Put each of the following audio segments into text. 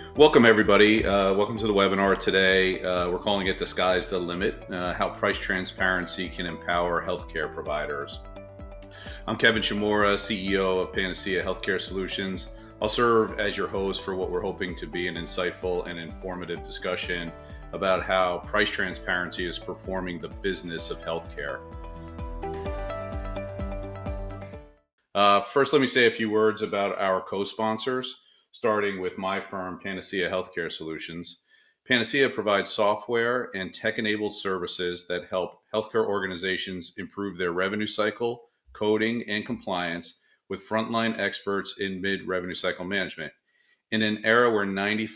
Welcome, everybody. Welcome to the webinar today. We're calling it The Sky's the Limit, How Price Transparency Can Empower Healthcare Providers. I'm Kevin Shimura, CEO of Panacea Healthcare Solutions. I'll serve as your host for what we're hoping to be an insightful and informative discussion about how price transparency is performing the business of healthcare. First, let me say a few words about our co-sponsors, starting with my firm, Panacea Healthcare Solutions. Panacea provides software and tech-enabled services that help healthcare organizations improve their revenue cycle, coding, and compliance with frontline experts in mid-revenue cycle management. In an era where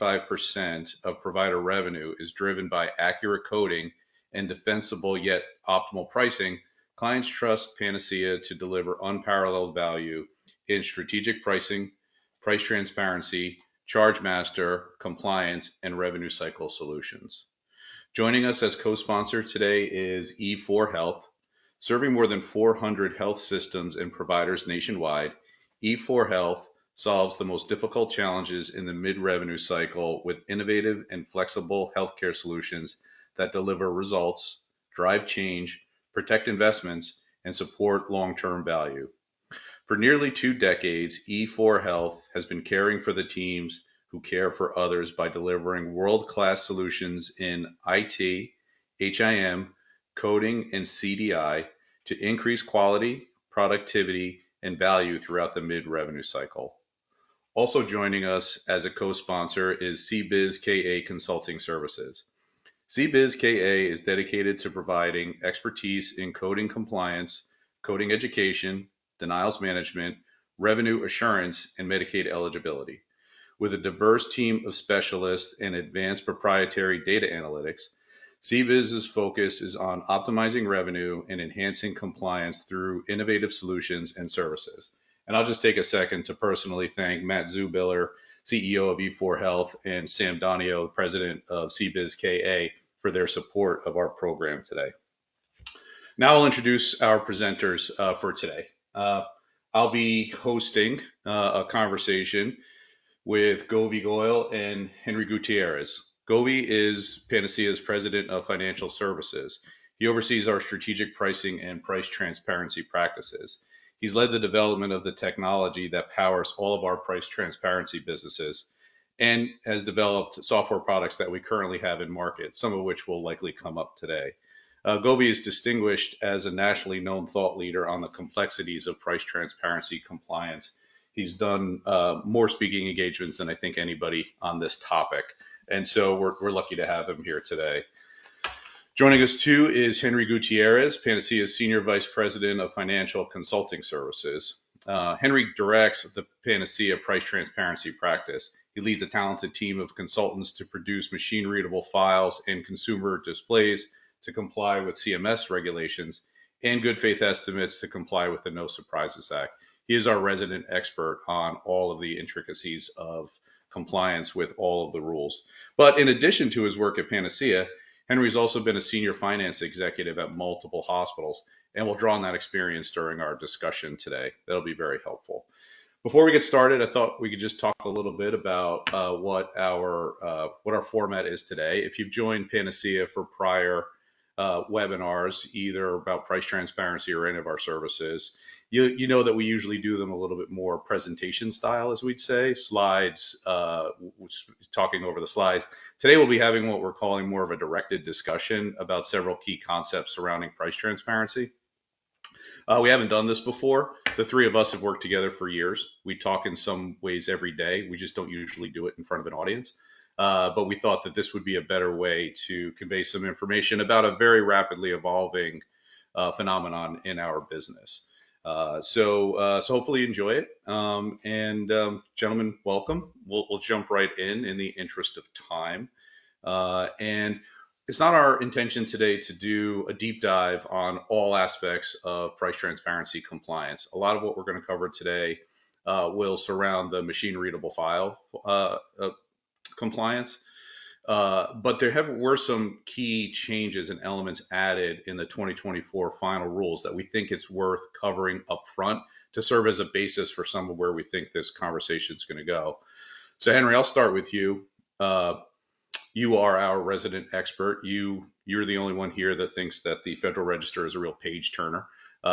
95% of provider revenue is driven by accurate coding and defensible yet optimal pricing, clients trust Panacea to deliver unparalleled value in strategic pricing, price transparency, charge master, compliance, and revenue cycle solutions. Joining us as co-sponsor today is E4 Health. Serving more than 400 health systems and providers nationwide, E4 Health solves the most difficult challenges in the mid-revenue cycle with innovative and flexible healthcare solutions that deliver results, drive change, protect investments, and support long-term value. For nearly 2 decades, E4 Health has been caring for the teams who care for others by delivering world-class solutions in IT, HIM, coding, and CDI to increase quality, productivity, and value throughout the mid-revenue cycle. Also joining us as a co-sponsor is CBiz KA Consulting Services. CBiz KA is dedicated to providing expertise in coding compliance, coding education, denials management, revenue assurance, and Medicaid eligibility. With a diverse team of specialists and advanced proprietary data analytics, CBiz's focus is on optimizing revenue and enhancing compliance through innovative solutions and services. And I'll just take a second to personally thank Matt Zubiller, CEO of E4 Health, and Sam Donio, president of CBiz KA, for their support of our program today. Now I'll introduce our presenters for today. I'll be hosting a conversation with Govi Goyal and Henry Gutierrez. Govi is Panacea's president of financial services. He oversees our strategic pricing and price transparency practices. He's led the development of the technology that powers all of our price transparency businesses and has developed software products that we currently have in market, some of which will likely come up today. Govi is distinguished as a nationally known thought leader on the complexities of price transparency compliance. He's done more speaking engagements than I think anybody on this topic. And so we're lucky to have him here today. Joining us too is Henry Gutierrez, Panacea's Senior Vice President of Financial Consulting Services. Henry directs the Panacea Price Transparency practice. He leads a talented team of consultants to produce machine-readable files and consumer displays to comply with CMS regulations and good faith estimates to comply with the No Surprises Act. He is our resident expert on all of the intricacies of compliance with all of the rules. But in addition to his work at Panacea, Henry's also been a senior finance executive at multiple hospitals, and we'll draw on that experience during our discussion today. That'll be very helpful. Before we get started, I thought we could just talk a little bit about what our format is today. If you've joined Panacea for prior webinars, either about price transparency or any of our services, you know that we usually do them a little bit more presentation style, as we'd say, slides, talking over the slides. Today we'll be having what we're calling more of a directed discussion about several key concepts surrounding price transparency. We haven't done this before. The three of us have worked together for years. We talk in some ways every day. We just don't usually do it in front of an audience. But we thought that this would be a better way to convey some information about a very rapidly evolving phenomenon in our business. So hopefully you enjoy it. Gentlemen, welcome. We'll jump right in the interest of time. And it's not our intention today to do a deep dive on all aspects of price transparency compliance. A lot of what we're going to cover today will surround the machine readable file compliance. But there were some key changes and elements added in the 2024 final rules that we think it's worth covering up front to serve as a basis for some of where we think this conversation is going to go. So Henry, I'll start with you. uh, you are our resident expert. You're the only one here that thinks that the Federal Register is a real page turner.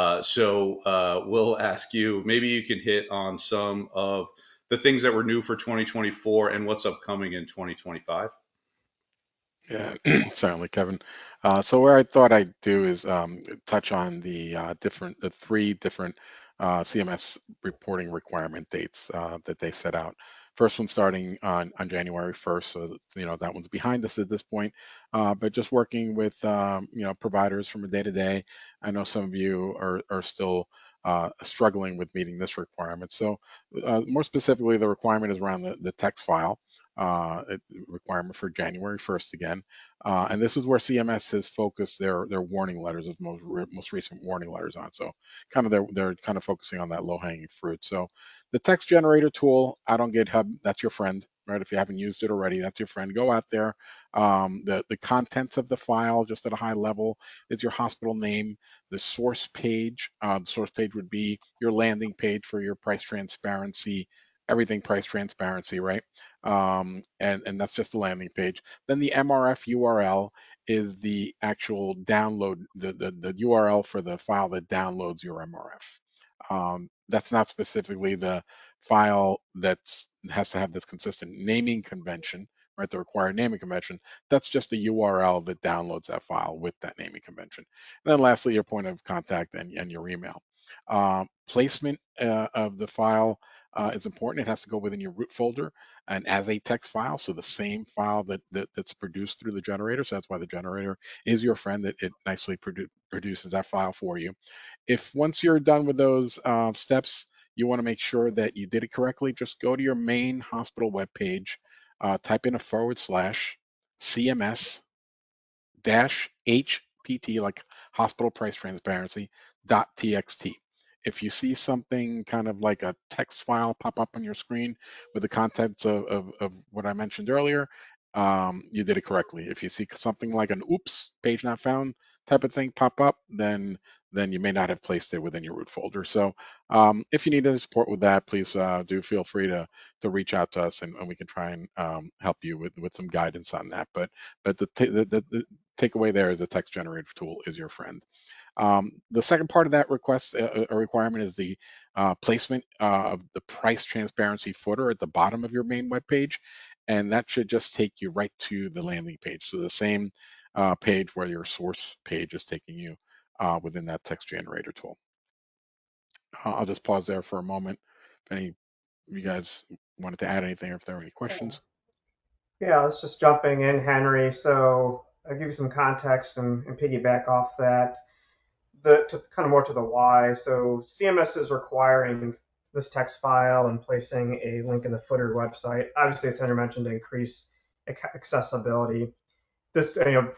So we'll ask you. Maybe you can hit on some of the things that were new for 2024 and what's upcoming in 2025. Yeah, certainly, Kevin. So where I thought I'd do is touch on the three different CMS reporting requirement dates that they set out. First one starting on January 1st, so that one's behind us at this point. But just working with providers from a day to day, I know some of you are still struggling with meeting this requirement. So more specifically, the requirement is around the text file requirement for January 1st again. And this is where CMS has focused their warning letters, of most recent warning letters on. So kind of they're kind of focusing on that low hanging fruit. So the text generator tool out on GitHub, that's your friend, right? If you haven't used it already, that's your friend. Go out there. The contents of the file, just at a high level, is your hospital name. The source page would be your landing page for your price transparency, everything price transparency, right? And that's just the landing page. Then the MRF URL is the actual download, the URL for the file that downloads your MRF. That's not specifically the file that has to have this consistent naming convention, right? The required naming convention. That's just the URL that downloads that file with that naming convention. And then lastly, your point of contact and your email. Placement of the file is important. It has to go within your root folder and as a text file, so the same file that's produced through the generator. So that's why the generator is your friend. That it nicely produces that file for you. If once you're done with those steps, you want to make sure that you did it correctly, just go to your main hospital webpage, type in a /CMS dash HPT, like hospital price transparency, .txt. If you see something kind of like a text file pop up on your screen with the contents of what I mentioned earlier, you did it correctly. If you see something like an oops, page not found type of thing pop up, then you may not have placed it within your root folder. So if you need any support with that, please do feel free to reach out to us and we can try and help you with some guidance on that. But the takeaway there is the text generator tool is your friend. The second part of that requirement is the placement of the price transparency footer at the bottom of your main web page. And that should just take you right to the landing page. So the same page where your source page is taking you within that text generator tool. I'll just pause there for a moment. If any of you guys wanted to add anything or if there are any Yeah, questions. yeah, let's just jumping in, Henry. So I'll give you some context and piggyback off that. To kind of more to the why. So CMS is requiring this text file and placing a link in the footer website. Obviously, as Henry mentioned, to increase accessibility. This,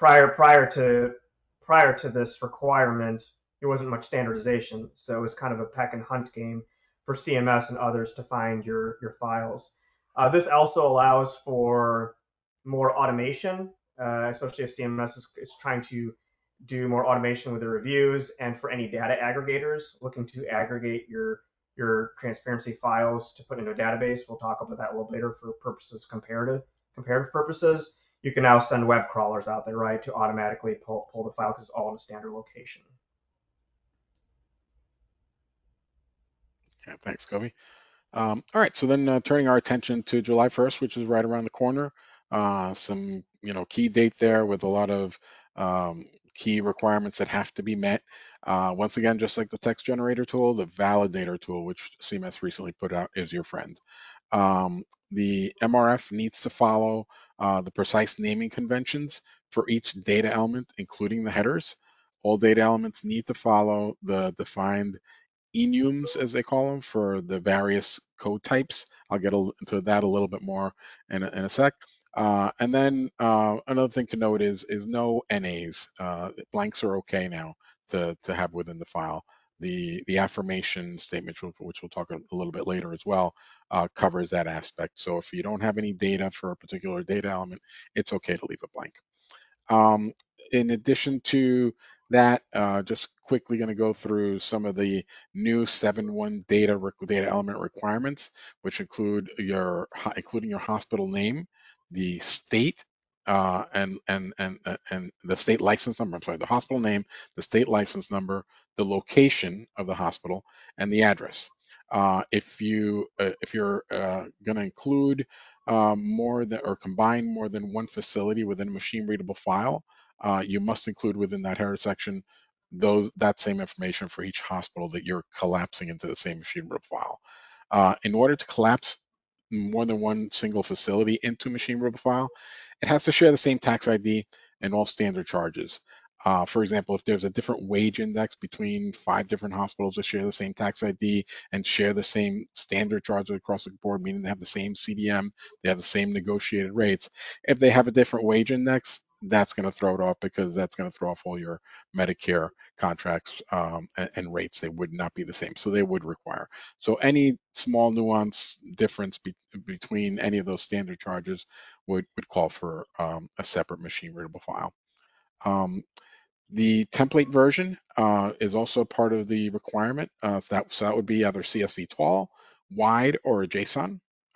prior to this requirement, there wasn't much standardization, so it was kind of a peck and hunt game for CMS and others to find your files. This also allows for more automation, especially if CMS is trying to do more automation with the reviews, and for any data aggregators looking to aggregate your transparency files to put into a database. We'll talk about that a little later for purposes comparative purposes. You can now send web crawlers out there, right, to automatically pull the file because it's all in a standard location. Yeah, thanks, Kobe. All right, so then turning our attention to July 1st, which is right around the corner, some key date there with a lot of key requirements that have to be met. Once again, just like the text generator tool, the validator tool, which CMS recently put out, is your friend. The MRF needs to follow the precise naming conventions for each data element, including the headers. All data elements need to follow the defined enums, as they call them, for the various code types. I'll get into that a little bit more in a sec. And then another thing to note is no NAs. Blanks are okay now to have within the file. The affirmation statement, which we'll talk a little bit later as well, covers that aspect. So if you don't have any data for a particular data element, it's okay to leave it blank. Um, in addition to that, just quickly going to go through some of the new 7.1 data element requirements, which include including your hospital name, the state and the state license number. I'm sorry, the hospital name, the state license number, the location of the hospital, and the address. If you're going to include more than or combine more than one facility within a machine readable file, you must include within that header section that same information for each hospital that you're collapsing into the same machine readable file. In order to collapse more than one single facility into a machine readable file, it has to share the same tax ID and all standard charges. For example, if there's a different wage index between 5 different hospitals that share the same tax ID and share the same standard charges across the board, meaning they have the same CDM, they have the same negotiated rates. If they have a different wage index, that's going to throw it off, because that's going to throw off all your Medicare contracts and rates. They would not be the same. So they would require. So any small nuance difference between any of those standard charges would call for a separate machine readable file. The template version is also part of the requirement. So that would be either CSV tall, wide, or a JSON.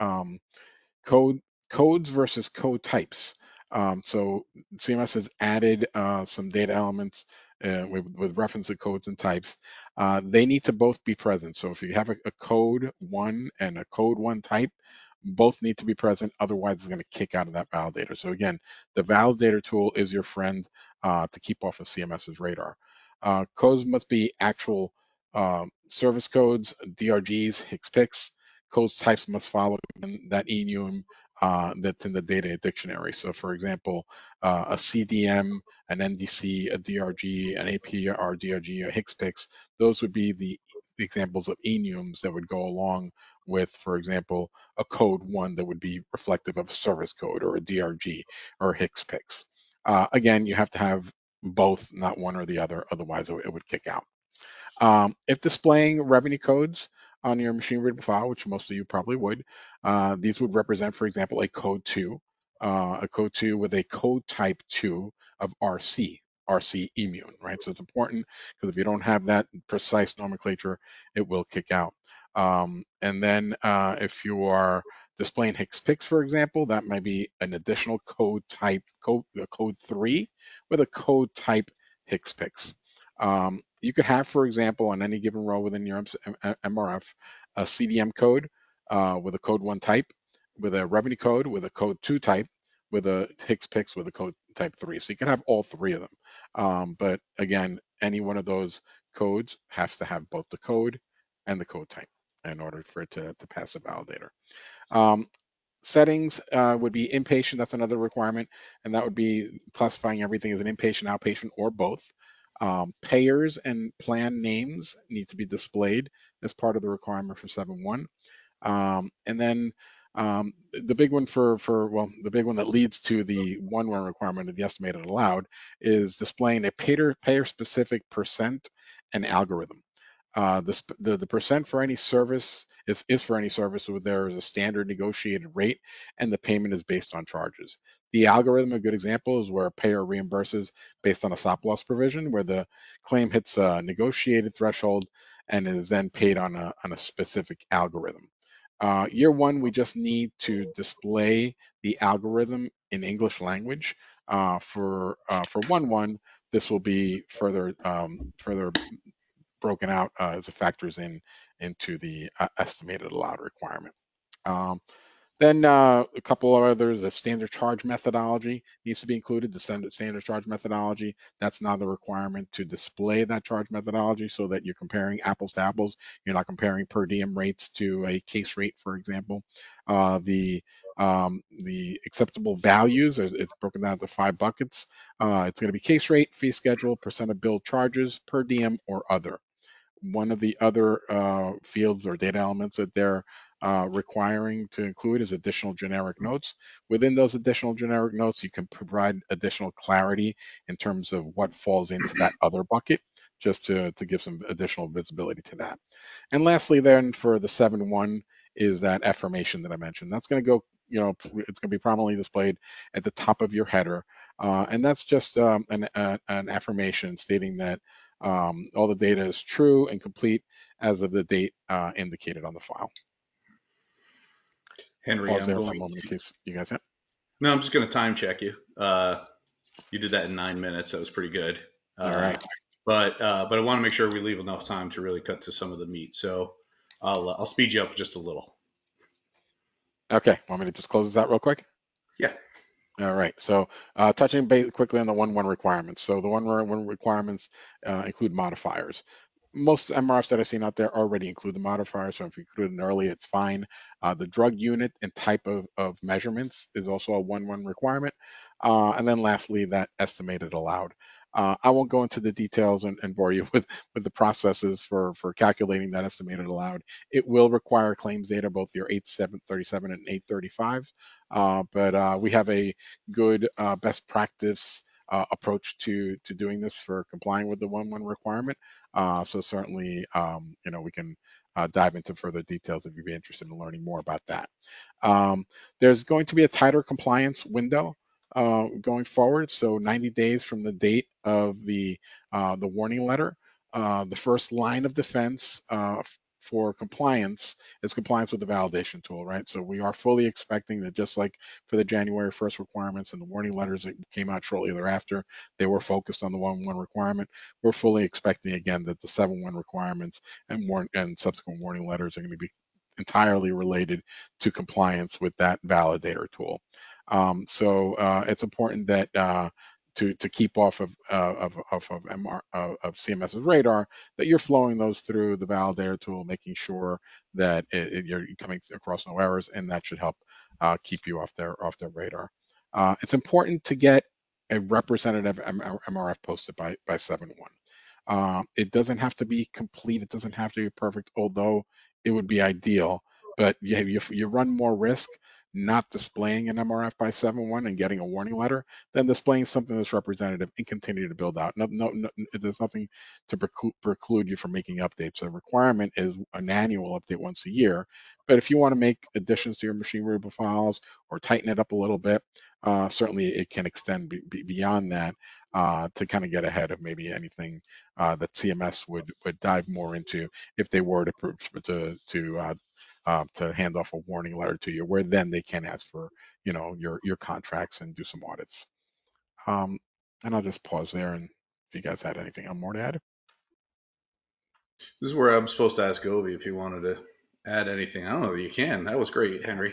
Codes versus code types. So CMS has added some data elements with reference to codes and types. They need to both be present. So if you have a code 1 and a code 1 type, both need to be present. Otherwise, it's going to kick out of that validator. So again, the validator tool is your friend to keep off of CMS's radar. Codes must be actual service codes, DRGs, HCPCS. Codes types must follow that enum that's in the data dictionary. So for example, a CDM, an NDC, a DRG, an APR DRG, a HCPCS, those would be the examples of enums that would go along with, for example, a code 1 that would be reflective of a service code or a DRG or a HCPCS. Again, you have to have both, not one or the other, otherwise it would kick out. If displaying revenue codes on your machine readable file, which most of you probably would, these would represent, for example, a code 2 with a code type 2 of RC immune, right? So it's important, because if you don't have that precise nomenclature, it will kick out. And then if you are displaying HCPCS, for example, that might be an additional code 3 with a code type HCPCS. You could have, for example, on any given row within your MRF, a CDM code with a code 1 type, with a revenue code with a code 2 type, with a HCPCS with a code type 3. So you can have all 3 of them. But again, any one of those codes has to have both the code and the code type in order for it to pass the validator. Settings would be inpatient. That's another requirement, and that would be classifying everything as an inpatient, outpatient, or both. Payers and plan names need to be displayed as part of the requirement for 7.1. And then the big one the big one that leads to the 1.1 requirement of the estimated allowed is displaying a payer-specific percent and algorithm. The percent for any service is for any service where there is a standard negotiated rate and the payment is based on charges. The algorithm, a good example, is where a payer reimburses based on a stop loss provision, where the claim hits a negotiated threshold and is then paid on a specific algorithm. Year 1, we just need to display the algorithm in English language. For 1.1, this will be further broken out as it factors into the estimated allowed requirement. Then a couple of others, the standard charge methodology needs to be included, the standard charge methodology. That's not the requirement to display that charge methodology, so that you're comparing apples to apples. You're not comparing per diem rates to a case rate, for example. The acceptable values, it's broken down to 5 buckets. It's going to be case rate, fee schedule, percent of billed charges, per diem, or other. One of the other fields or data elements that they're requiring to include is additional generic notes. Within those additional generic notes, you can provide additional clarity in terms of what falls into that other bucket, just to give some additional visibility to that. And lastly, then, for the 7.1 is that affirmation that I mentioned. That's going to go, it's going to be prominently displayed at the top of your header. And that's just an affirmation stating that all the data is true and complete as of the date indicated on the file. Henry, Pause I'm there for a going moment in case you guys have. No, I'm just going to time check you. You did that in 9 minutes. That was pretty good. All right. But I want to make sure we leave enough time to really cut to some of the meat. So I'll speed you up just a little. Okay. Want me to just close this out real quick? Yeah. All right. So touching quickly on the 1.1 requirements. So the 1.1 requirements include modifiers. Most MRFs that I've seen out there already include the modifier, so if you include it early, it's fine. The drug unit and type of measurements is also a 1.1 requirement. And then lastly, that estimated allowed. I won't go into the details and bore you with the processes for calculating that estimated allowed. It will require claims data, both your 837 and 835, but we have a good best practice approach to doing this for complying with the 1.1 requirement. So certainly, we can dive into further details if you'd be interested in learning more about that. There's going to be a tighter compliance window going forward. So 90 days from the date of the warning letter. The first line of defense for compliance is compliance with the validation tool, right? So we are fully expecting that, just like for the January 1st requirements and the warning letters that came out shortly thereafter, they were focused on the 1.1 requirement. We're fully expecting again that the 7.1 requirements and subsequent warning letters are going to be entirely related to compliance with that validator tool. So it's important that to keep off of CMS's radar, that you're flowing those through the validator tool, making sure that you're coming across no errors, and that should help keep you off their radar. It's important to get a representative MRF posted by 7.1. It doesn't have to be complete. It doesn't have to be perfect, although it would be ideal. But you run more risk not displaying an MRF by 7.1 and getting a warning letter than displaying something that's representative and continue to build out. No, there's nothing to preclude you from making updates. The requirement is an annual update once a year. But if you want to make additions to your machine readable files or tighten it up a little bit, certainly it can extend beyond that to kind of get ahead of maybe anything that CMS would dive more into if they were to hand off a warning letter to you, where then they can ask for your contracts and do some audits. And I'll just pause there, and if you guys had anything more to add. This is where I'm supposed to ask Gobi if he wanted to add anything. I don't know if you can. That was great, Henry.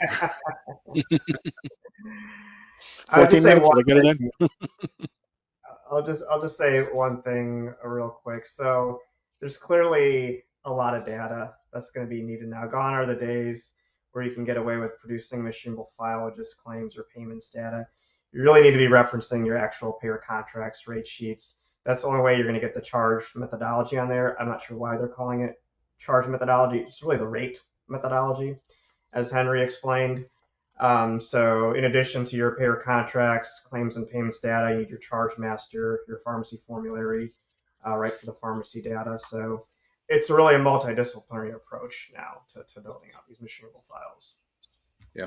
14 minutes, we'll get it in. I'll just say one thing real quick. So there's clearly a lot of data that's going to be needed now. Gone are the days where you can get away with producing a machinable file with just claims or payments data. You really need to be referencing your actual payer contracts, rate sheets. That's the only way you're going to get the charge methodology on there. I'm not sure why they're calling it charge methodology. It's really the rate methodology, as Henry explained. So in addition to your payer contracts, claims and payments data, you need your charge master, your pharmacy formulary, right, for the pharmacy data. So it's really a multidisciplinary approach now to building out these machinable files. Yeah.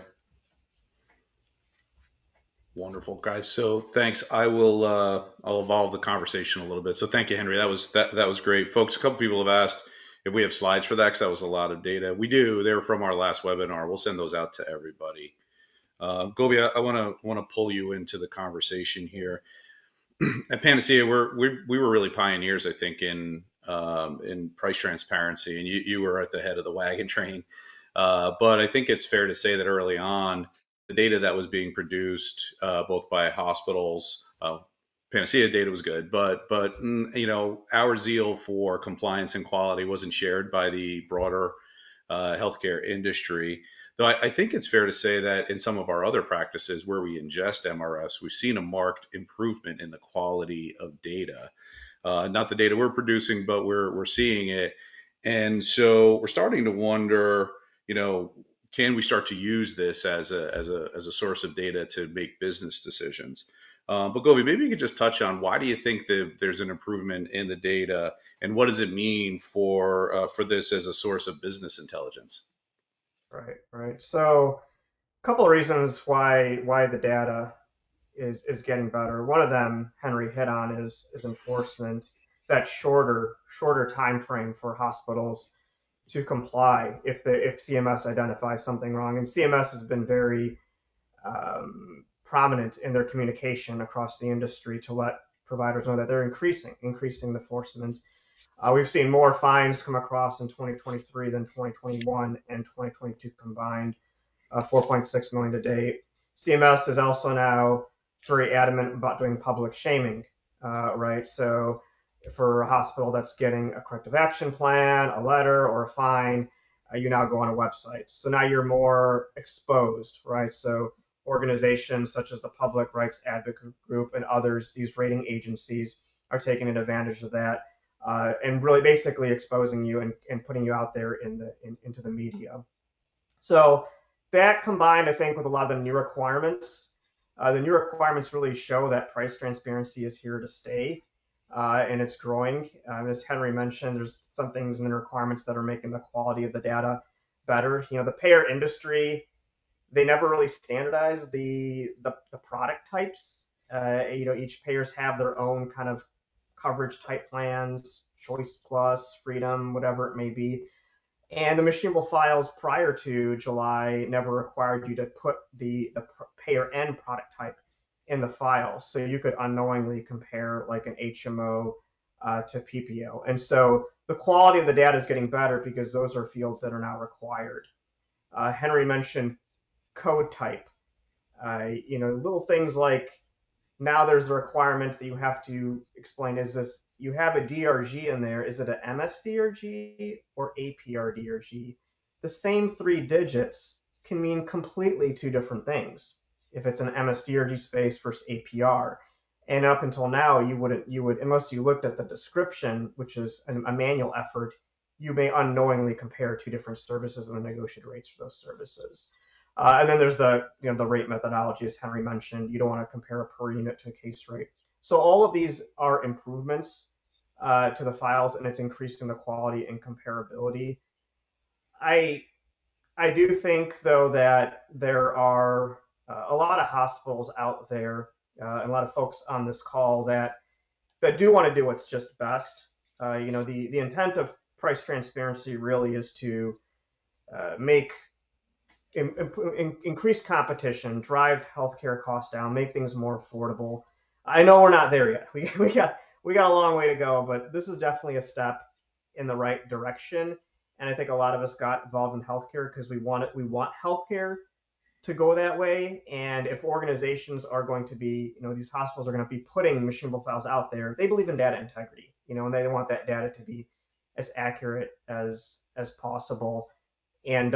Wonderful, guys. So thanks. I'll evolve the conversation a little bit. So thank you, Henry. That was great. Folks, a couple people have asked if we have slides for that, because that was a lot of data. We do. They were from our last webinar. We'll send those out to everybody. Gobi, I want to pull you into the conversation here. At Panacea, we were really pioneers, I think, in price transparency, and you were at the head of the wagon train. But I think it's fair to say that early on, the data that was being produced both by hospitals, Panacea data was good, but our zeal for compliance and quality wasn't shared by the broader healthcare industry. Though I think it's fair to say that in some of our other practices where we ingest MRS, we've seen a marked improvement in the quality of data. Not the data we're producing, but we're seeing it. And so we're starting to wonder, can we start to use this as a source of data to make business decisions? But Gobi, maybe you could just touch on, why do you think that there's an improvement in the data, and what does it mean for this as a source of business intelligence? Right. So a couple of reasons why the data is getting better. One of them Henry hit on is enforcement. That shorter time frame for hospitals to comply if CMS identifies something wrong. And CMS has been very prominent in their communication across the industry to let providers know that they're increasing enforcement. We've seen more fines come across in 2023 than 2021 and 2022 combined, 4.6 million to date. CMS is also now very adamant about doing public shaming, right? So for a hospital that's getting a corrective action plan, a letter, or a fine, you now go on a website. So now you're more exposed, right? So organizations such as the Public Rights Advocate Group and others, these rating agencies, are taking advantage of that and really basically exposing you and putting you out there into the media. So that combined, I think, with a lot of the new requirements, really show that price transparency is here to stay, and it's growing. As Henry mentioned, there's some things in the requirements that are making the quality of the data better. The payer industry, they never really standardize the product types. Each payers have their own kind of coverage type plans, Choice Plus, Freedom, whatever it may be. And the machinable files prior to July never required you to put the payer and product type in the file. So you could unknowingly compare like an HMO to PPO. And so the quality of the data is getting better because those are fields that are now required. Henry mentioned code type. Little things like now there's a requirement that you have to explain, you have a DRG in there, is it an MSDRG or APRDRG? The same 3 digits can mean completely 2 different things if it's an MSDRG space versus APR. And up until now, you would, unless you looked at the description, which is a manual effort, you may unknowingly compare 2 different services and the negotiated rates for those services. And then there's the rate methodology, as Henry mentioned. You don't want to compare a per unit to a case rate. So all of these are improvements to the files, and it's increasing the quality and comparability. I do think, though, that there are a lot of hospitals out there, and a lot of folks on this call that do want to do what's just best. The intent of price transparency really is to make increase competition, drive healthcare costs down, make things more affordable. I know we're not there yet. We got a long way to go, but this is definitely a step in the right direction. And I think a lot of us got involved in healthcare because we want healthcare to go that way. And if organizations are going to be, these hospitals are going to be putting machinable files out there, they believe in data integrity, and they want that data to be as accurate as possible. And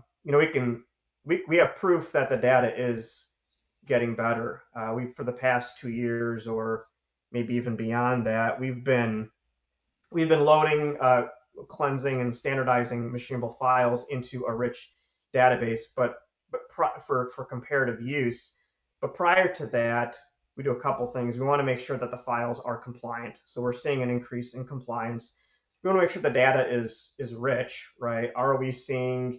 we have proof that the data is getting better. For the past 2 years, or maybe even beyond that, we've been loading, cleansing, and standardizing machinable files into a rich database, but for comparative use. But prior to that, we do a couple things. We want to make sure that the files are compliant. So we're seeing an increase in compliance. We want to make sure the data is rich, right? Are we seeing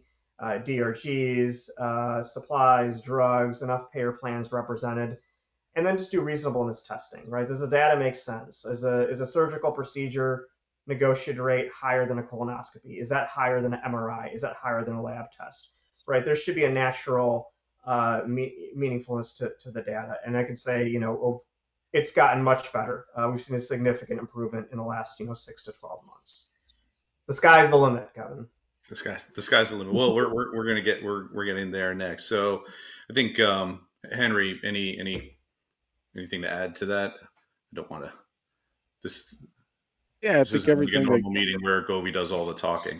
DRGs, supplies, drugs, enough payer plans represented? And then just do reasonableness testing, right? Does the data make sense? Is a surgical procedure negotiated rate higher than a colonoscopy? Is that higher than an MRI? Is that higher than a lab test? Right? There should be a natural meaningfulness to the data. And I can say, it's gotten much better. We've seen a significant improvement in the last, 6 to 12 months. The sky's the limit, Kevin. The sky's the limit. Well, we're getting there next. So I think Henry, anything to add to that? I don't want to just. Yeah, I think everything. A normal meeting where Govi does all the talking.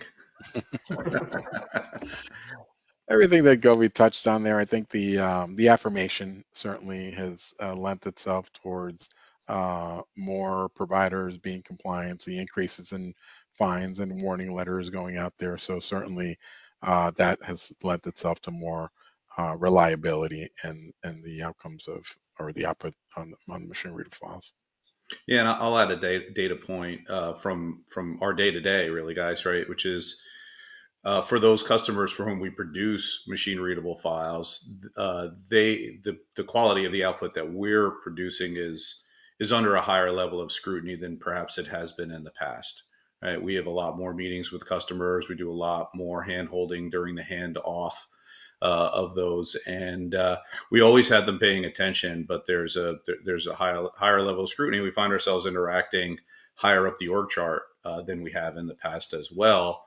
Everything that Govi touched on there, I think the affirmation certainly has lent itself towards more providers being compliant, the increases in fines and warning letters going out there. So certainly that has lent itself to more reliability and the outcomes of, or the output on machine readable files. Yeah, and I'll add a data point from our day-to-day, really, guys, right? Which is for those customers for whom we produce machine readable files, the quality of the output that we're producing is under a higher level of scrutiny than perhaps it has been in the past. Right? We have a lot more meetings with customers. We do a lot more hand-holding during the handoff. of those, and we always had them paying attention. But there's a higher level of scrutiny. We find ourselves interacting higher up the org chart than we have in the past as well,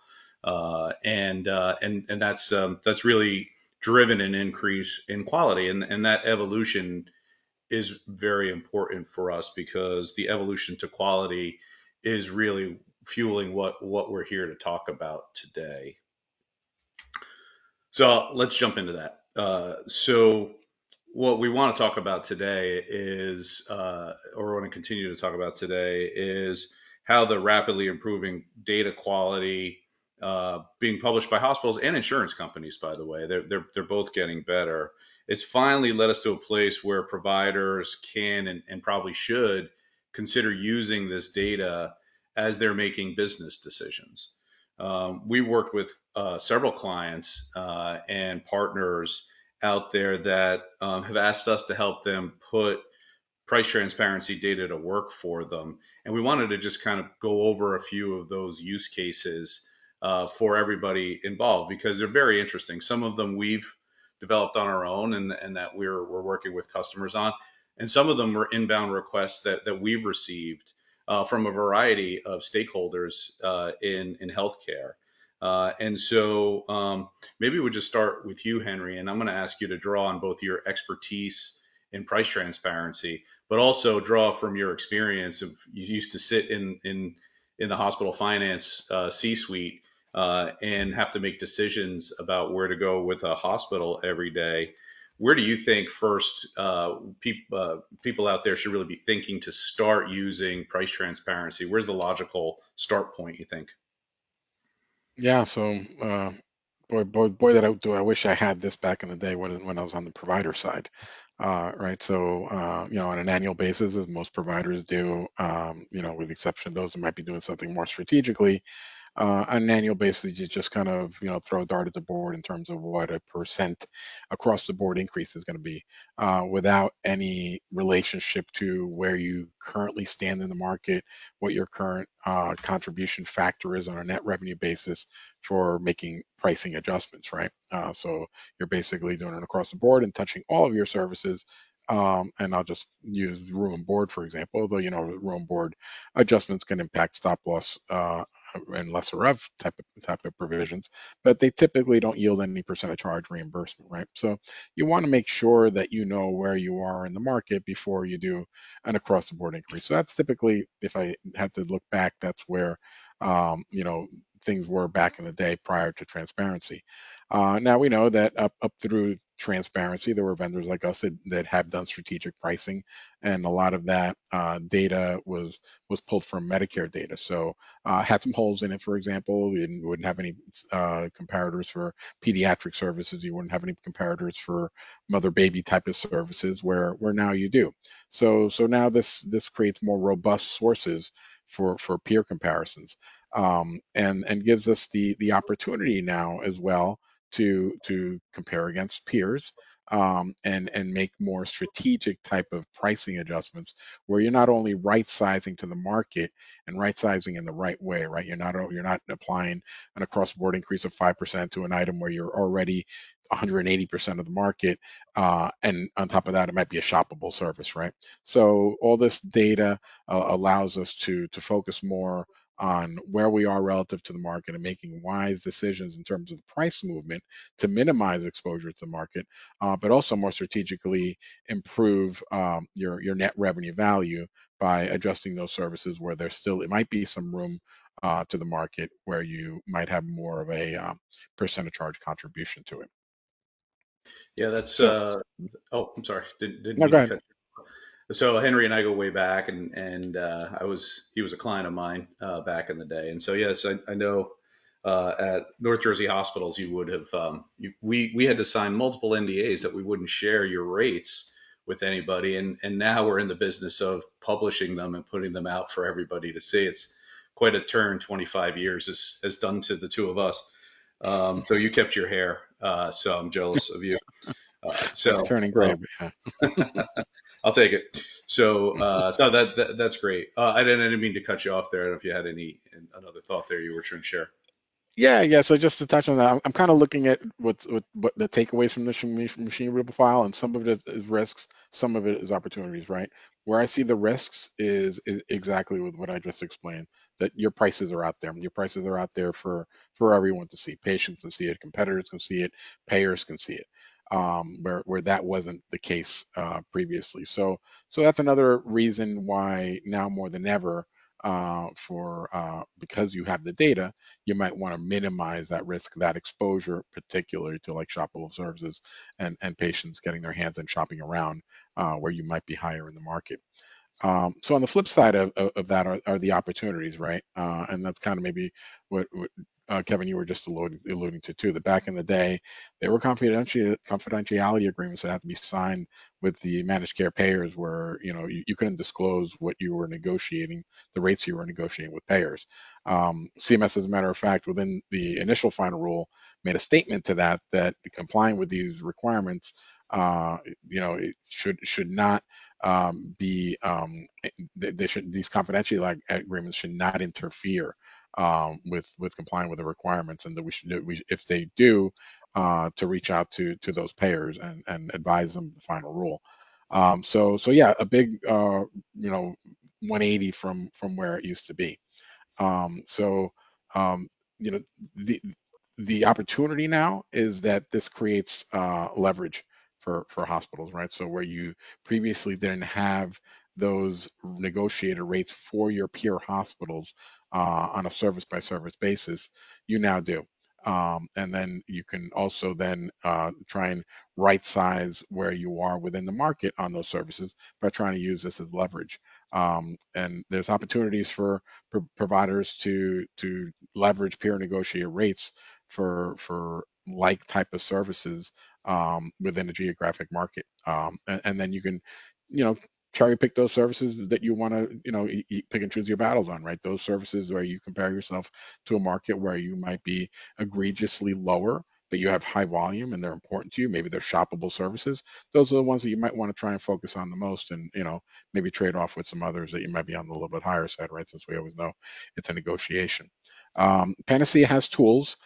and that's really driven an increase in quality, and that evolution is very important for us because the evolution to quality is really fueling what we're here to talk about today. So let's jump into that. So what we want to talk about today is, or want to continue to talk about today, is how the rapidly improving data quality being published by hospitals and insurance companies, by the way, they're both getting better. It's finally led us to a place where providers can and probably should consider using this data as they're making business decisions. We worked with several clients and partners out there that have asked us to help them put price transparency data to work for them. And we wanted to just kind of go over a few of those use cases for everybody involved because they're very interesting. Some of them we've developed on our own and that we're working with customers on. And some of them were inbound requests that we've received from a variety of stakeholders in healthcare. And so maybe we'll just start with you, Henry, and I'm going to ask you to draw on both your expertise in price transparency, but also draw from your experience of you used to sit in the hospital finance C-suite and have to make decisions about where to go with a hospital every day. Where do you think first people out there should really be thinking to start using price transparency? Where's the logical start point, you think? Yeah, so boy, I wish I had this back in the day when I was on the provider side, right? So on an annual basis, as most providers do, with the exception of those that might be doing something more strategically, on an annual basis, you just kind of throw a dart at the board in terms of what a percent across the board increase is going to be, without any relationship to where you currently stand in the market, what your current contribution factor is on a net revenue basis for making pricing adjustments, right? So you're basically doing it across the board and touching all of your services. And I'll just use room and board, for example, although, room and board adjustments can impact stop loss and lesser of type of provisions, but they typically don't yield any percentage charge reimbursement, right? So you want to make sure that you know where you are in the market before you do an across the board increase. So that's typically, if I had to look back, that's where things were back in the day prior to transparency. Now we know that up through transparency, there were vendors like us that have done strategic pricing, and a lot of that data was pulled from Medicare data. So had some holes in it. For example, you wouldn't have any comparators for pediatric services. You wouldn't have any comparators for mother baby type of services, where now you do. So now this creates more robust sources for peer comparisons, and gives us the opportunity now as well to compare against peers, and make more strategic type of pricing adjustments where you're not only right sizing to the market and right sizing in the right way, right? You're not applying an across the board increase of 5% to an item where you're already 180% of the market, and on top of that, it might be a shoppable service, right? So all this data allows us to focus more on where we are relative to the market and making wise decisions in terms of the price movement to minimize exposure to the market, but also more strategically improve your net revenue value by adjusting those services where it might be some room to the market where you might have more of a percentage charge contribution to it. Yeah, that's So, oh, I'm sorry. Didn't no, mean go to ahead. cut you. So Henry and I go way back, and he was a client of mine back in the day, and so yes, I know at North Jersey hospitals you would have we had to sign multiple NDAs that we wouldn't share your rates with anybody, and now we're in the business of publishing them and putting them out for everybody to see. It's quite a turn 25 years has done to the two of us. So you kept your hair, so I'm jealous of you. It's So turning gray, but yeah. I'll take it. So, so that's great. I didn't mean to cut you off there. I don't know if you had another thought there you were trying to share. Yeah. So just to touch on that, I'm kind of looking at what the takeaways from the machine readable file, and some of it is risks, some of it is opportunities, right? Where I see the risks is exactly with what I just explained, that your prices are out there. Your prices are out there for everyone to see. Patients can see it, competitors can see it, payers can see it. Where that wasn't the case previously. So that's another reason why now more than ever, because you have the data, you might want to minimize that risk, that exposure, particularly to like shoppable services and patients getting their hands and shopping around where you might be higher in the market. So on the flip side of that are the opportunities, right? And that's kind of maybe what Kevin, you were just alluding to too. That back in the day, there were confidentiality agreements that had to be signed with the managed care payers, where you couldn't disclose what you were negotiating, the rates you were negotiating with payers. CMS, as a matter of fact, within the initial final rule, made a statement to that complying with these requirements, it should not be these confidential agreements should not interfere with complying with the requirements, and that if they do, to reach out to those payers and advise them the final rule. So yeah, a big 180 from where it used to be. So um, you know the the opportunity now is that this creates leverage for hospitals, right? So where you previously didn't have those negotiated rates for your peer hospitals on a service by service basis, you now do. And then you can also then try and right size where you are within the market on those services by trying to use this as leverage. And there's opportunities for providers to leverage peer negotiated rates for like type of services within a geographic market. And then you can, you know, cherry pick those services that you want to, pick and choose your battles on, right? Those services where you compare yourself to a market where you might be egregiously lower, but you have high volume and they're important to you. Maybe they're shoppable services. Those are the ones that you might want to try and focus on the most, and maybe trade off with some others that you might be on the little bit higher side, right? Since we always know it's a negotiation. Panacea has tools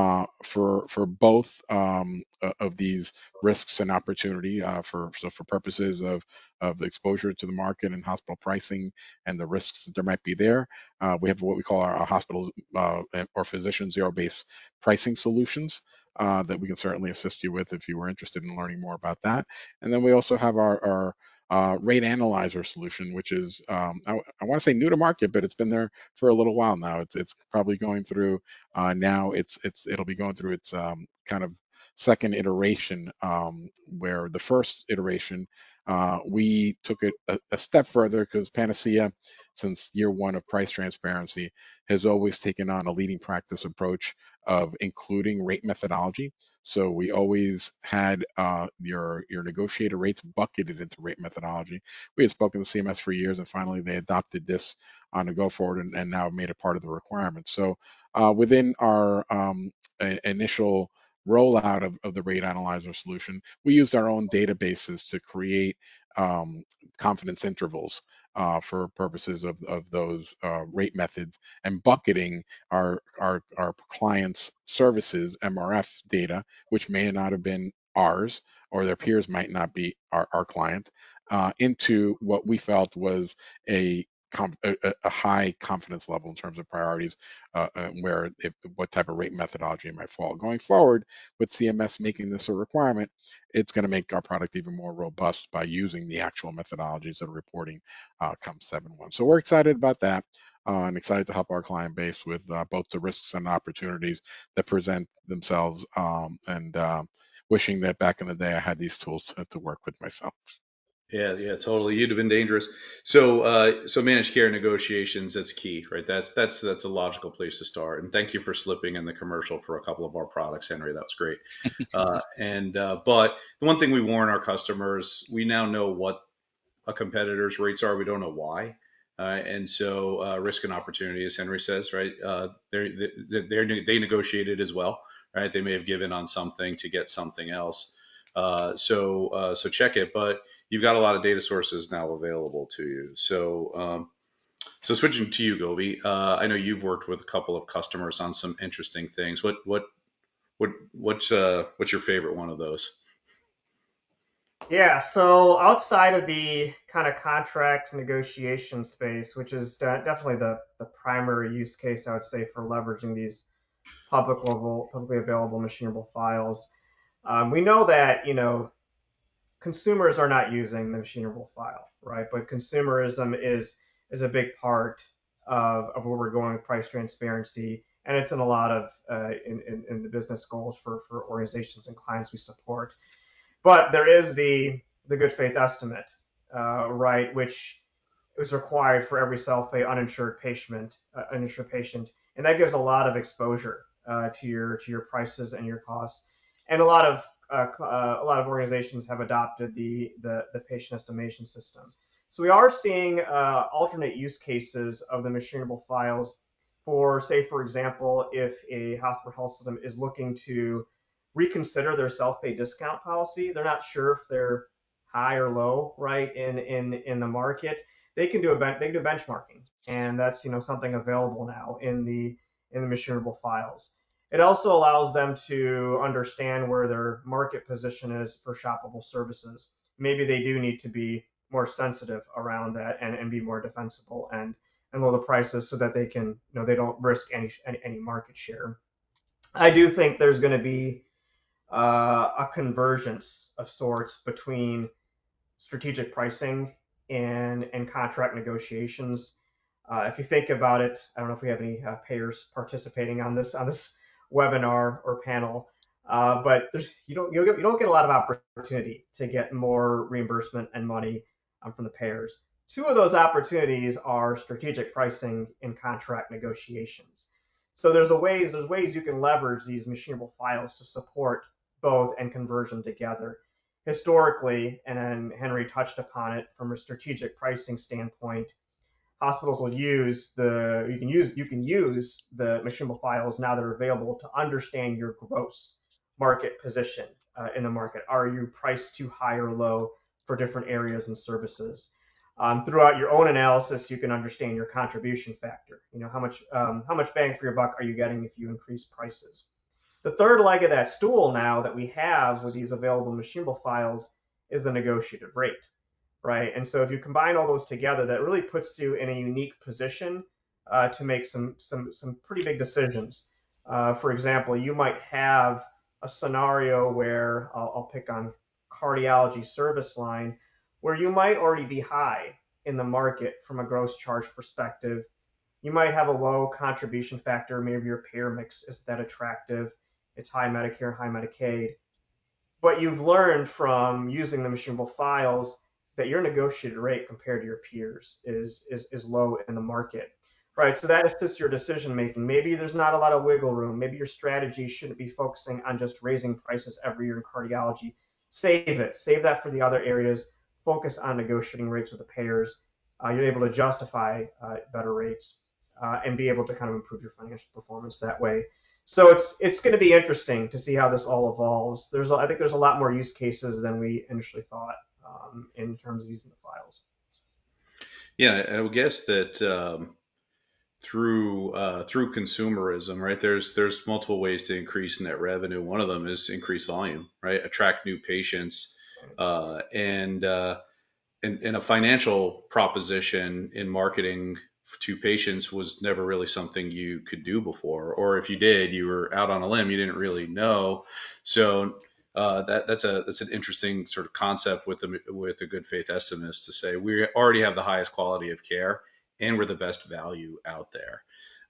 for both of these risks and opportunity, for purposes of exposure to the market and hospital pricing and the risks that there might be there. We have what we call our hospitals or physician zero-based pricing solutions. That we can certainly assist you with if you were interested in learning more about that. And then we also have our rate analyzer solution, which is I want to say new to market, but it's been there for a little while now. It's probably going through now. It'll be going through its kind of second iteration, where the first iteration we took it a step further because Panacea, since year one of price transparency, has always taken on a leading practice approach of including rate methodology. So we always had your negotiated rates bucketed into rate methodology. We had spoken to CMS for years, and finally they adopted this on a go forward, and now made it part of the requirements. So within our initial rollout of the rate analyzer solution, we used our own databases to create confidence intervals for purposes of those rate methods, and bucketing our clients' services MRF data, which may not have been ours, or their peers might not be our client, into what we felt was a high confidence level in terms of priorities, what type of rate methodology it might fall. Going forward, with CMS making this a requirement, it's going to make our product even more robust by using the actual methodologies that are reporting come 7/1. So we're excited about that. And excited to help our client base with both the risks and opportunities that present themselves, and wishing that back in the day I had these tools to work with myself. Yeah, totally. You'd have been dangerous. So managed care negotiations, that's key, right? That's a logical place to start. And thank you for slipping in the commercial for a couple of our products, Henry. That was great. But the one thing we warn our customers, we now know what a competitor's rates are. We don't know why. Risk and opportunity, as Henry says, right? They negotiated as well, right? They may have given on something to get something else. So check it. But you've got a lot of data sources now available to you. So So switching to you, Gobi, I know you've worked with a couple of customers on some interesting things. What's your favorite one of those? Yeah, so outside of the kind of contract negotiation space, which is definitely the primary use case, I would say, for leveraging these publicly available machinable files, we know that, consumers are not using the machinable file, right? But consumerism is a big part of where we're going with price transparency, and it's in a lot of in the business goals for organizations and clients we support. But there is the good faith estimate, right, which is required for every self-pay uninsured patient, and that gives a lot of exposure to your prices and your costs. And a lot of organizations have adopted the patient estimation system. So we are seeing alternate use cases of the machinable files for, say, for example, if a hospital health system is looking to reconsider their self-pay discount policy, they're not sure if they're high or low, right, in the market. They can do benchmarking, and that's something available now in the machinable files. It also allows them to understand where their market position is for shoppable services. Maybe they do need to be more sensitive around that and be more defensible and lower the prices so that they don't risk any market share. I do think there's going to be a convergence of sorts between strategic pricing and contract negotiations. If you think about it, I don't know if we have any payers participating on this webinar or panel, but you don't get a lot of opportunity to get more reimbursement and money from the payers. Two of those opportunities are strategic pricing and contract negotiations. So there's ways you can leverage these machinable files to support both and converge them together. Historically, and then Henry touched upon it from a strategic pricing standpoint, hospitals will use the you can use the machinable files now that are available to understand your gross market position in the market. Are you priced too high or low for different areas and services? Throughout your own analysis, you can understand your contribution factor. How much bang for your buck are you getting if you increase prices? The third leg of that stool now that we have with these available machinable files is the negotiated rate, right? And so if you combine all those together, that really puts you in a unique position to make some pretty big decisions. For example, you might have a scenario where I'll pick on cardiology service line, where you might already be high in the market from a gross charge perspective. You might have a low contribution factor. Maybe your payer mix isn't that attractive. It's high Medicare, high Medicaid. But you've learned from using the machinable files that your negotiated rate compared to your peers is low in the market. Right, so that assists your decision making. Maybe there's not a lot of wiggle room. Maybe your strategy shouldn't be focusing on just raising prices every year in cardiology. Save it. Save that for the other areas. Focus on negotiating rates with the payers. You're able to justify better rates and be able to kind of improve your financial performance that way. So it's going to be interesting to see how this all evolves. I think there's a lot more use cases than we initially thought in terms of using the files. Yeah, I would guess that through consumerism, right? There's multiple ways to increase net revenue. One of them is increase volume, right? Attract new patients, and a financial proposition in marketing to patients was never really something you could do before, or if you did, you were out on a limb. You didn't really know. So that's an interesting sort of concept with a good faith estimate, is to say we already have the highest quality of care and we're the best value out there.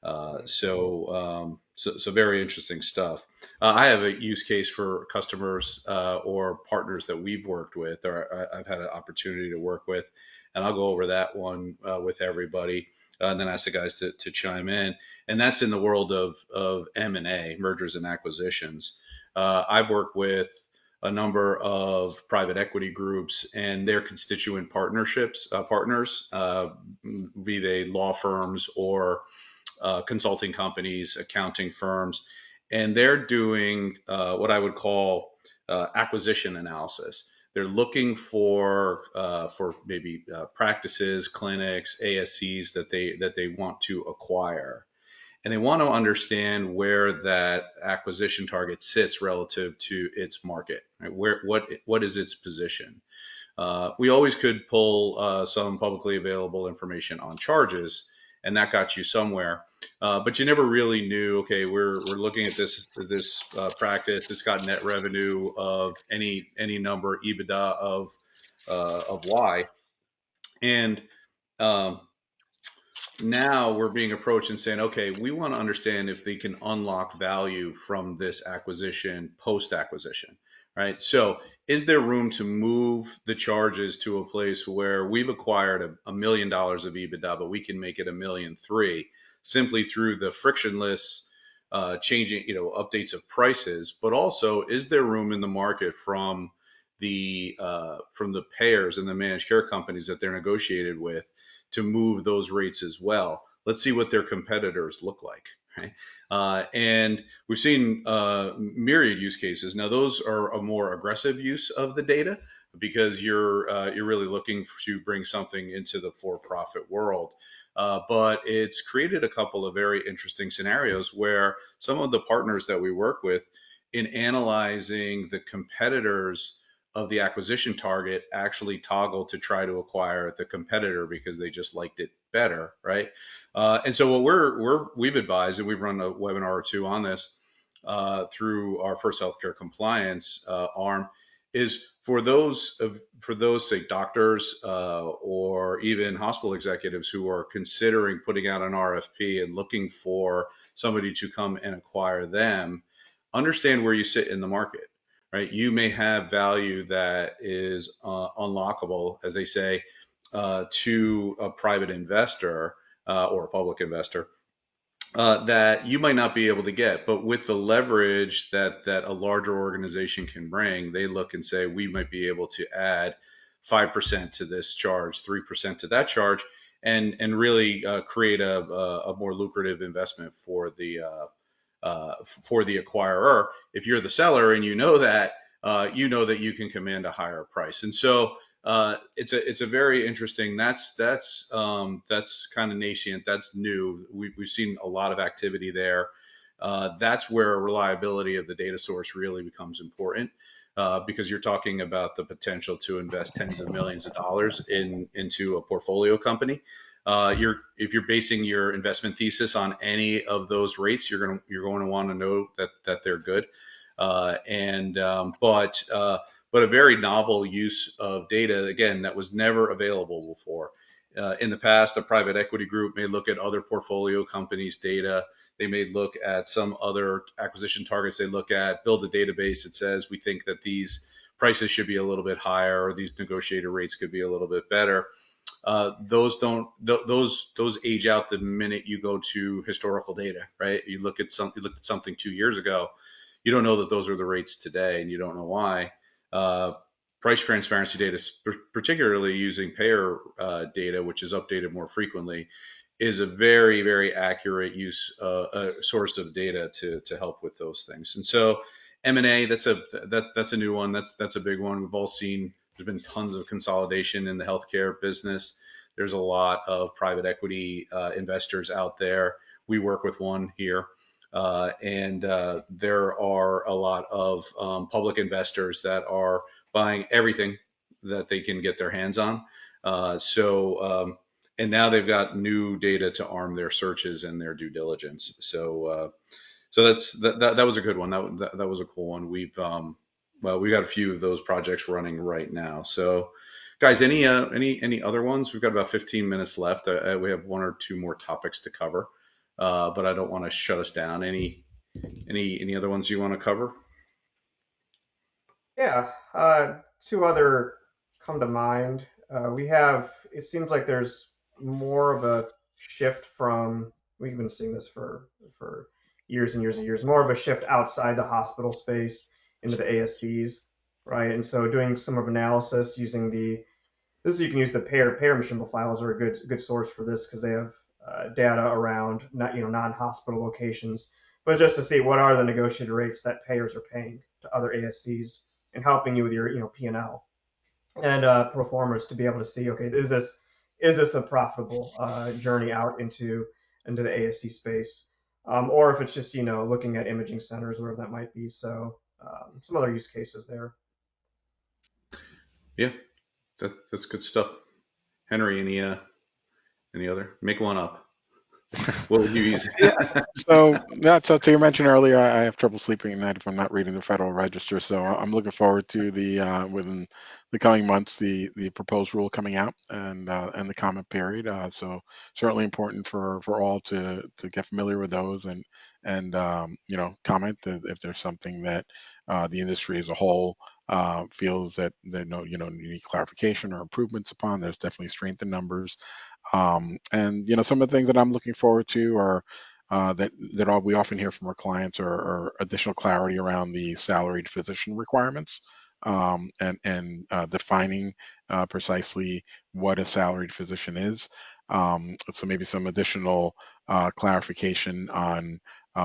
So very interesting stuff. I have a use case for customers or partners that we've worked with, or I've had an opportunity to work with, and I'll go over that one with everybody, and then ask the guys to chime in. And that's in the world of M&A, mergers and acquisitions. I've worked with a number of private equity groups and their constituent partners, be they law firms or consulting companies, accounting firms, and they're doing what I would call acquisition analysis. they're looking for maybe practices, clinics, ASCs that they want to acquire, and they want to understand where that acquisition target sits relative to its market. Right? What is its position? We always could pull some publicly available information on charges, and that got you somewhere. But you never really knew. Okay, we're looking at this practice. It's got net revenue of any number, EBITDA of Y, and um, now we're being approached and saying, okay, we want to understand if they can unlock value from this acquisition post acquisition, right? So is there room to move the charges to a place where we've acquired $1 million of EBITDA, but we can make it $1.3 million simply through the frictionless changing, updates of prices, but also is there room in the market from the payers and the managed care companies that they're negotiated with to move those rates as well? Let's see what their competitors look like, right? And we've seen myriad use cases. Now, those are a more aggressive use of the data because you're really looking to bring something into the for-profit world. But it's created a couple of very interesting scenarios where some of the partners that we work with in analyzing the competitors of the acquisition target actually toggle to try to acquire the competitor because they just liked it better, right? And so what we've advised, and we've run a webinar or two on this through our First Healthcare Compliance arm, is for those say doctors or even hospital executives who are considering putting out an RFP and looking for somebody to come and acquire them, understand where you sit in the market. Right, you may have value that is unlockable, as they say, to a private investor or a public investor that you might not be able to get. But with the leverage that a larger organization can bring, they look and say, we might be able to add 5% to this charge, 3% to that charge, and really create a more lucrative investment for the acquirer. If you're the seller and you know that you can command a higher price. And so it's a very interesting. That's kind of nascent. That's new. We've seen a lot of activity there. That's where reliability of the data source really becomes important. Because you're talking about the potential to invest tens of millions of dollars into a portfolio company. If you're basing your investment thesis on any of those rates, you're going to want to know that they're good. But a very novel use of data, again, that was never available before. In the past, a private equity group may look at other portfolio companies' data. They may look at some other acquisition targets. They look at, build a database that says we think that these prices should be a little bit higher, or these negotiated rates could be a little bit better. Those age out the minute you go to historical data, right? You looked at something 2 years ago, you don't know that those are the rates today, and you don't know why. Price transparency data, particularly using payer data, which is updated more frequently, is a very, very accurate source of data to help with those things. And so M&A, that's a new one. That's a big one. We've all seen there's been tons of consolidation in the healthcare business. There's a lot of private equity investors out there. We work with one here. And there are a lot of public investors that are buying everything that they can get their hands on. And now they've got new data to arm their searches and their due diligence. So that was a good one. That was a cool one. We got a few of those projects running right now. So, guys, any other ones? We've got about 15 minutes left. We have one or two more topics to cover, but I don't want to shut us down. Any other ones you want to cover? Yeah, two other come to mind. It seems like there's more of a shift from, we've been seeing this for years and years and years, more of a shift outside the hospital space into the ASCs, right? And so doing some of analysis using you can use the payer machinable files are a good source for this because they have data around non-hospital locations, but just to see what are the negotiated rates that payers are paying to other ASCs and helping you with your P&L. and performers to be able to see, okay, is this a profitable journey out into the ASC space, or if it's just looking at imaging centers, wherever that might be. So some other use cases there. Yeah, that's good stuff. Henry, any other? Make one up. What would you use? Yeah. So that's so you mentioned earlier, I have trouble sleeping at night if I'm not reading the Federal Register. So I'm looking forward to the within the coming months the proposed rule coming out and the comment period. So certainly important for all to get familiar with those and comment if there's something that the industry as a whole feels that they know need clarification or improvements upon. There's definitely strength in numbers. And some of the things that I'm looking forward to are that all we often hear from our clients are additional clarity around the salaried physician requirements, and defining precisely what a salaried physician is. So maybe some additional clarification on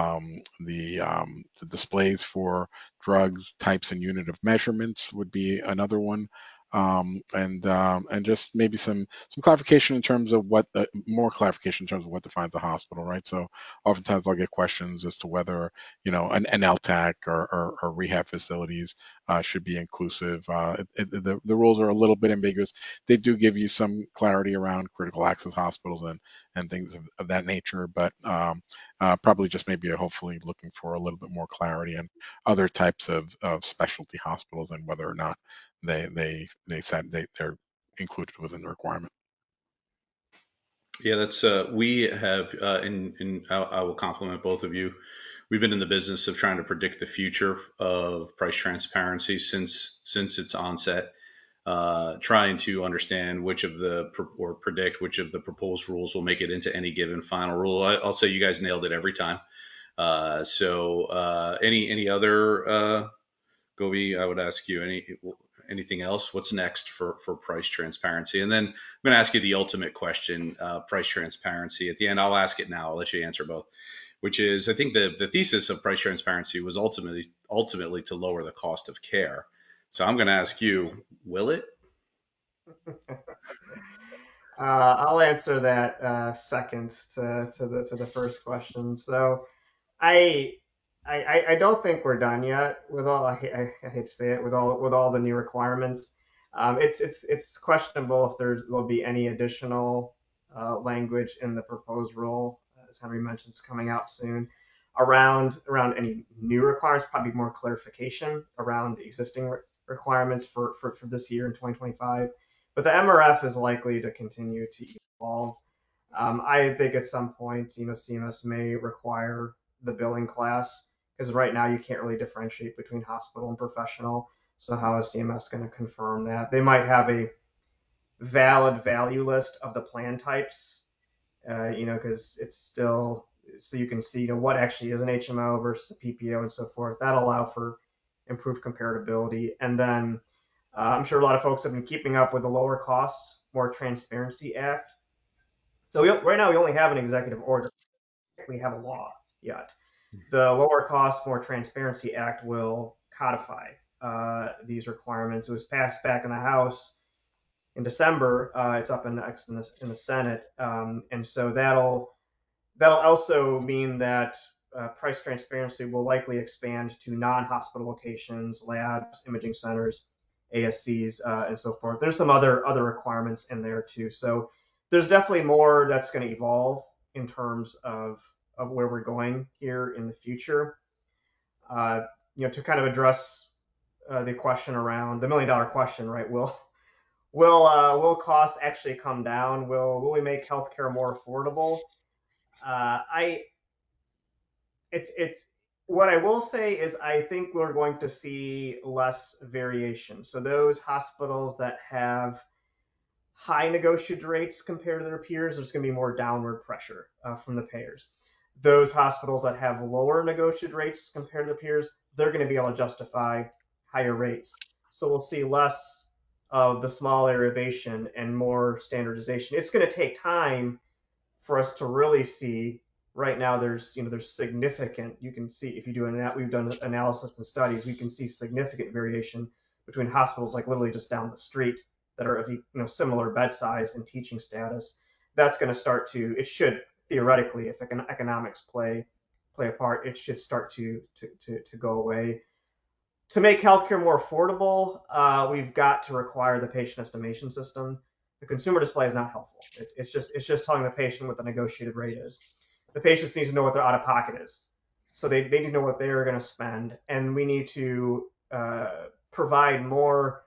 the displays for drugs, types, and unit of measurements would be another one. And just maybe some clarification in terms of more clarification in terms of what defines a hospital, right? So oftentimes I'll get questions as to whether an LTAC or rehab facilities should be inclusive. The rules are a little bit ambiguous. They do give you some clarity around critical access hospitals and things of that nature, but probably just maybe hopefully looking for a little bit more clarity on other types of specialty hospitals and whether or not they're included within the requirement. Yeah, that's we have in I will compliment both of you. We've been in the business of trying to predict the future of price transparency since its onset, trying to understand or predict which of the proposed rules will make it into any given final rule. I'll say you guys nailed it every time. Any other Gobi, I would ask you anything else? What's next for price transparency? And then I'm going to ask you the ultimate question, price transparency. At the end, I'll ask it now. I'll let you answer both. Which is, I think the thesis of price transparency was ultimately to lower the cost of care. So I'm going to ask you, will it? I'll answer that second to the first question. So I I don't think we're done yet with all. I hate to say it, with all the new requirements. It's questionable if there will be any additional language in the proposed rule, as Henry mentioned, is coming out soon, around any new requirements. Probably more clarification around the existing requirements for this year in 2025. But the MRF is likely to continue to evolve. I think at some point, CMS may require the billing class, because right now you can't really differentiate between hospital and professional. So how is CMS going to confirm that? They might have a valid value list of the plan types, because it's still, so you can see what actually is an HMO versus a PPO and so forth. That'll allow for improved comparability. And then I'm sure a lot of folks have been keeping up with the Lower Costs, More Transparency Act. So right now we only have an executive order. We have a law yet. The Lower Cost, More Transparency Act will codify these requirements. It was passed back in the House in December. It's up in the Senate, and so that'll also mean that price transparency will likely expand to non-hospital locations, labs, imaging centers, ASCs, and so forth. There's some other requirements in there too. So there's definitely more that's going to evolve in terms of where we're going here in the future. To kind of address the question around the $1 million question, right? Will costs actually come down? Will we make healthcare more affordable? It's what I will say is I think we're going to see less variation. So those hospitals that have high negotiated rates compared to their peers, there's going to be more downward pressure from the payers. Those hospitals that have lower negotiated rates compared to peers, they're going to be able to justify higher rates. So we'll see less of the small derivation and more standardization. It's going to take time for us to really see. Right now, there's significant. You can see if you do we've done analysis and studies, we can see significant variation between hospitals like literally just down the street that are of similar bed size and teaching status. That's going to start to, it should theoretically, if economics play a part, it should start to go away. To make healthcare more affordable, we've got to require the patient estimation system. The consumer display is not helpful. It's just telling the patient what the negotiated rate is. The patients need to know what their out-of-pocket is, so they need to know what they're going to spend, and we need to provide more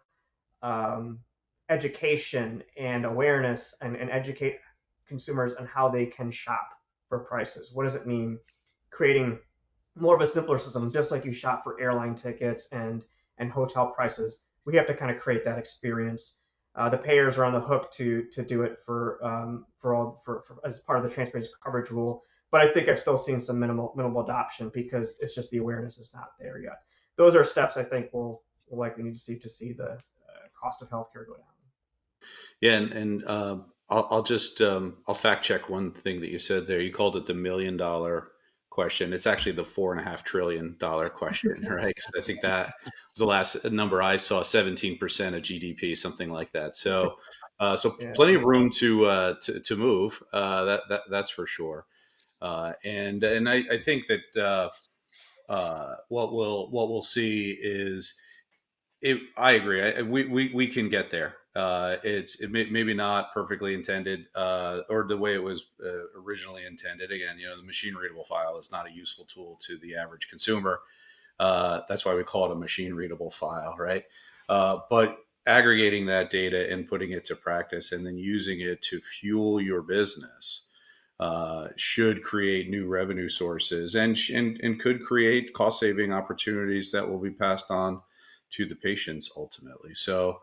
education and awareness and educate consumers on how they can shop for prices. What does it mean? Creating more of a simpler system, just like you shop for airline tickets and hotel prices. We have to kind of create that experience. The payers are on the hook to do it for as part of the transparency coverage rule, but I think I've still seen some minimal adoption because it's just the awareness is not there yet. Those are steps I think we'll likely need to see the cost of healthcare go down. Yeah, and I'll just I'll fact check one thing that you said there. You called it the $1 million question. It's actually the $4.5 trillion question, right? Because I think that was the last number I saw, 17% of GDP, something like that. So, Yeah. plenty of room to move. That's for sure. And I think that what we'll see is I agree. We can get there. Maybe not perfectly intended or the way it was originally intended. Again, the machine readable file is not a useful tool to the average consumer. That's why we call it a machine readable file, right? But aggregating that data and putting it to practice and then using it to fuel your business should create new revenue sources and could create cost saving opportunities that will be passed on to the patients ultimately. So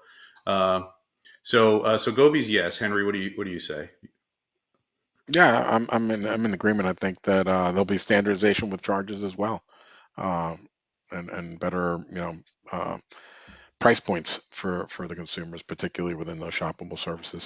Gobi's yes. Henry, what do you say? Yeah, I'm in agreement. I think that there'll be standardization with charges as well, and better price points for the consumers, particularly within those shoppable services.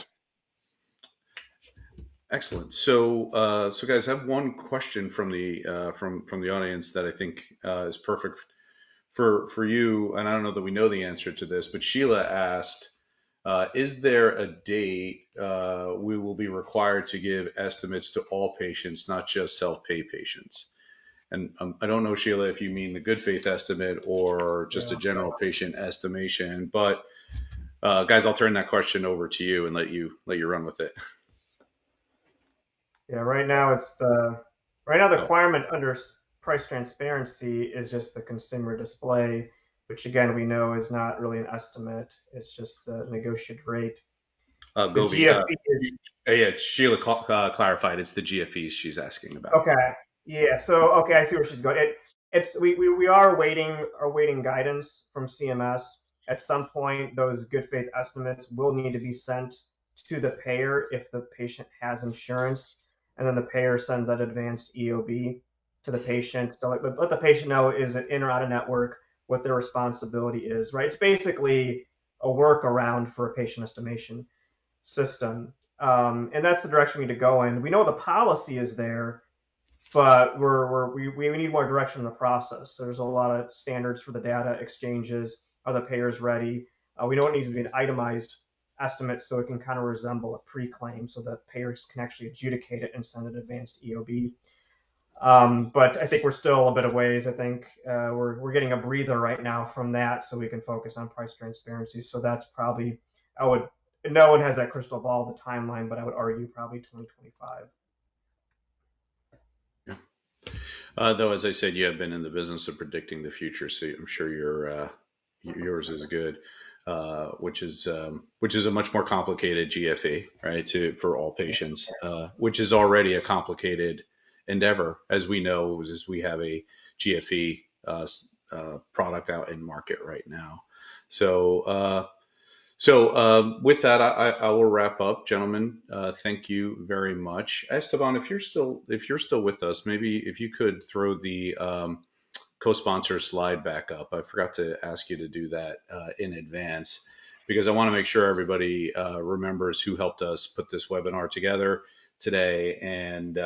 Excellent. So guys, I have one question from the from the audience that I think is perfect for you, and I don't know that we know the answer to this, but Sheila asked, is there a date we will be required to give estimates to all patients, not just self-pay patients? And I don't know, Sheila, if you mean the good faith estimate or just a general patient estimation, but guys, I'll turn that question over to you and let you run with it. Yeah, right now the requirement under price transparency is just the consumer display, which again we know is not really an estimate. It's just the negotiated rate. Gobi, yeah, Sheila clarified it's the GFEs she's asking about. Okay. Yeah. So okay, I see where she's going. We are awaiting guidance from CMS. At some point, those good faith estimates will need to be sent to the payer if the patient has insurance, and then the payer sends that advanced EOB to the patient to let the patient know is it in or out of network, what their responsibility is. Right. It's basically a workaround for a patient estimation system, and that's the direction we need to go in. We know the policy is there, but we need more direction in the process. So there's a lot of standards for the data exchanges. Are the payers ready? We know it needs to be an itemized estimate so it can kind of resemble a pre-claim so that payers can actually adjudicate it and send an advanced EOB. But I think we're still a bit of ways. I think we're getting a breather right now from that so we can focus on price transparency. So that's probably, no one has that crystal ball, the timeline, but I would argue probably 2025. Though, as I said, you have been in the business of predicting the future, so I'm sure yours is good, which is a much more complicated GFE, right? For all patients, which is already a complicated endeavor, as we know, as we have a GFE product out in market right now. So with that, I will wrap up, gentlemen. Thank you very much. Esteban, if you're still with us, maybe if you could throw the co-sponsor slide back up. I forgot to ask you to do that in advance because I want to make sure everybody remembers who helped us put this webinar together today and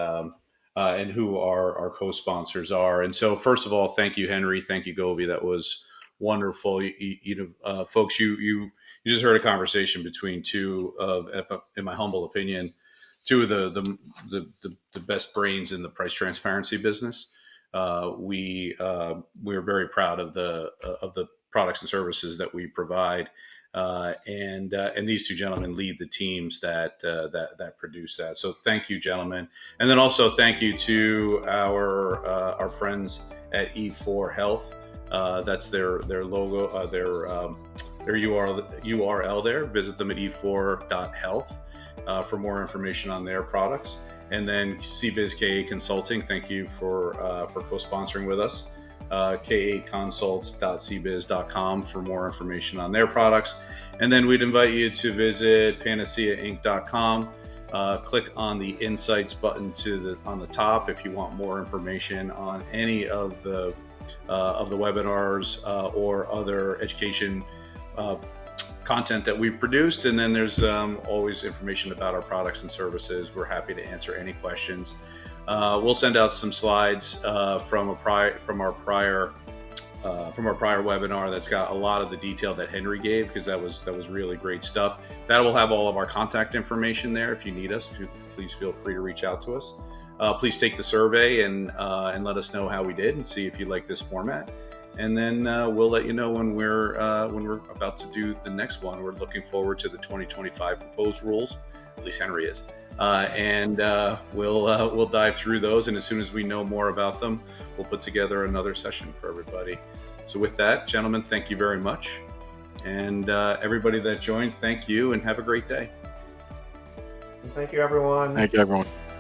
who our co-sponsors are. And so, first of all, thank you, Henry. Thank you, Gobi. That was wonderful. Folks, you just heard a conversation between two of, in my humble opinion, two of the best brains in the price transparency business. We're very proud of the products and services that we provide, and these two gentlemen lead the teams that produce that. So thank you, gentlemen, and then also thank you to our friends at E4 Health. That's their logo, their URL there. Visit them at e4.health for more information on their products. And then CBiz KA Consulting, thank you for co-sponsoring with us. kaconsults.cbiz.com for more information on their products. And then we'd invite you to visit panaceainc.com. Click on the Insights button on the top if you want more information on any of the webinars or other education content that we've produced. And then there's always information about our products and services. We're happy to answer any questions. We'll send out some slides from our prior webinar that's got a lot of the detail that Henry gave, because that was really great stuff. That will have all of our contact information there. If you need us, please feel free to reach out to us. Please take the survey and let us know how we did, and see if you like this format. And then we'll let you know when we're about to do the next one. We're looking forward to the 2025 proposed rules. At least Henry is. And we'll dive through those, and as soon as we know more about them, we'll put together another session for everybody. So with that, gentlemen, thank you very much. And everybody that joined, thank you, and have a great day. Thank you, everyone. Thank you, everyone.